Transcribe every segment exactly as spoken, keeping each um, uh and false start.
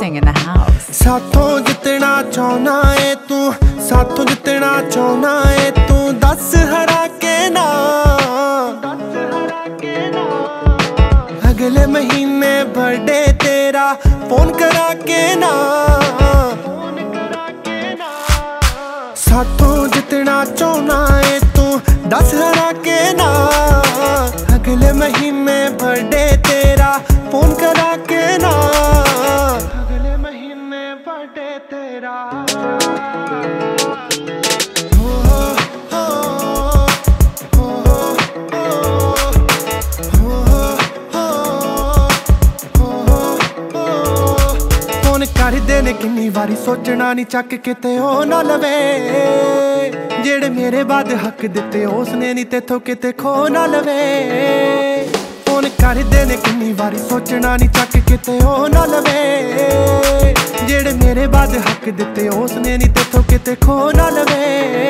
dancing in the house. साथों जितना चाहना है तू, साथों जितना चाहना है तू, दस हरा के ना, अगले महीने बर्थडे तेरा फोन करा के ना, साथों जितना चाहना है तू, दस हरा के ना, अगले महीने बर्थडे तेरा फोन करा के ना, अगले महीने बर्थडे तेरा। फोन कर देने किन्नी वारी सोचना नहीं, चक किते ओ ना लवे, जेड़े मेरे बाद हक दिते उसने नहीं तेथों किते खो ना लवे। फोन कर देने किन्नी वारी सोचना नहीं, चक किते ओ ना लवे, जेड़े मेरे बाद हक दिते उसने नहीं तेथों किते खो ना लवे।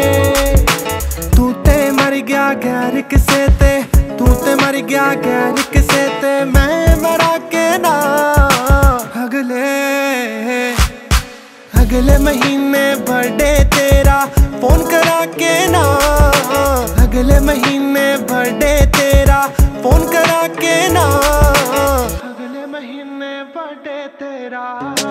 तू ते मर गया गैर किसे ते, तू ते मर गया गैर किसे ते, मैं मरा के ना, अगले अगले महीने बर्थडे तेरा फोन करा के ना, अगले महीने बर्थडे तेरा फोन करा के ना, अगले महीने बर्थडे तेरा।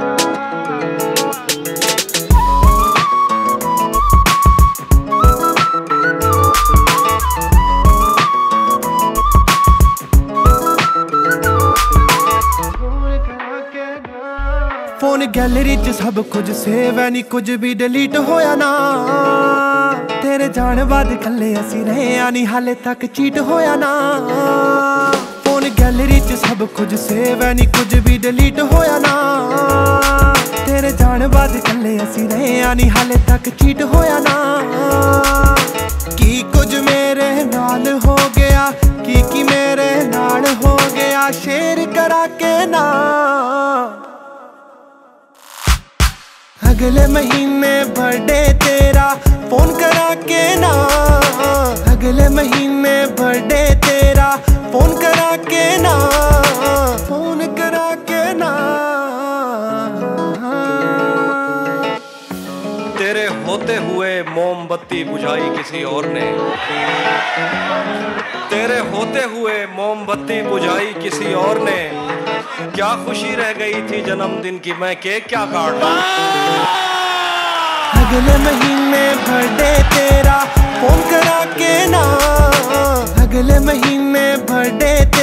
फोन गैलरी च सब कुछ सेव है, नहीं कुछ भी डिलीट होया ना, तेरे जाने बाद कल्ले असी रहे आनी, हाले तक चीट होया ना। फोन गैलरी च सब कुछ सेव है, नहीं कुछ भी डिलीट होया ना, तेरे जाने बाद कल्ले असी रहे आनी, हाले तक चीट होया ना। की कुछ मेरे नाल हो गया, की की मेरे नाल हो गया, शेयर करा के ना, अगले महीने बर्थडे तेरा फोन करा के ना, अगले महीने बर्थडे तेरा फोन करा के ना, फोन करा के ना। तेरे होते हुए मोमबत्ती बुझाई किसी और ने, तेरे होते हुए मोमबत्ती बुझाई किसी और ने, क्या खुशी रह गई थी जन्मदिन की, मैं केक क्या काटता। अगले महीने बर्थडे तेरा फोन करा के ना, अगले महीने बर्थडे